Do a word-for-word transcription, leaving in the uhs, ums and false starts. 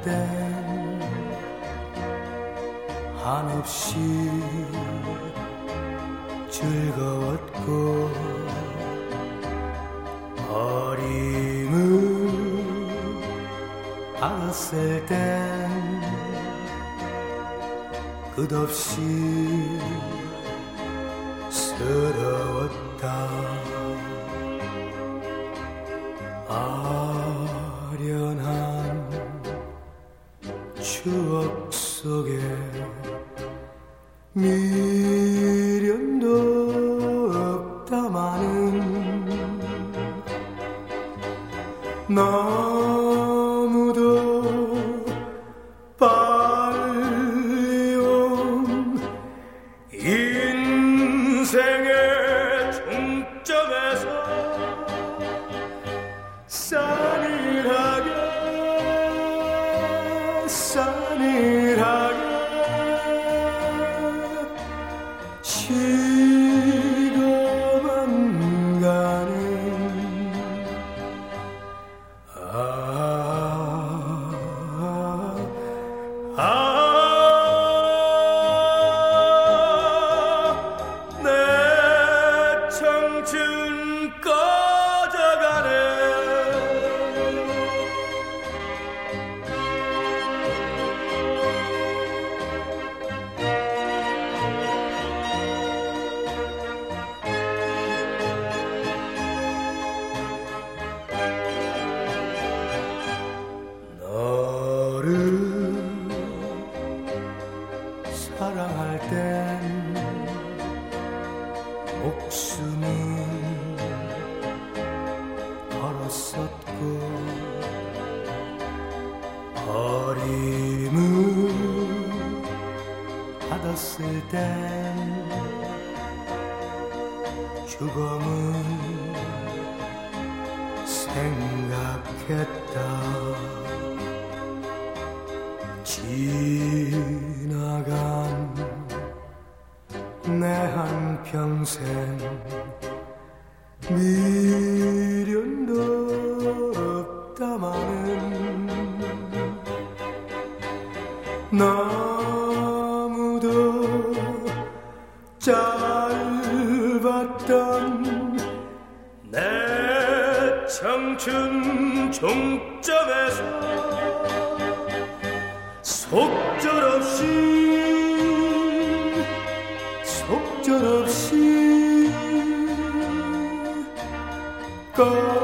땐 한없이 즐거웠고 어림을 알았을 땐 끝없이 서러웠다. 아련한 추억 속에 미련도 없다마는 너무도 빨리 온 인생의 중점에서 싸늘하게 싸늘하게 식어만 가는 아, 아, 내 청춘 꺼져가네. 너를 사랑할 땐 목숨을 걸었었고 어림을 받았을 땐 죽음을 생각했다. 지나간 내 한평생 미련도 없다마는 너무도 짧았던 내 청춘 종점에서 속절없이 속절없이 꺼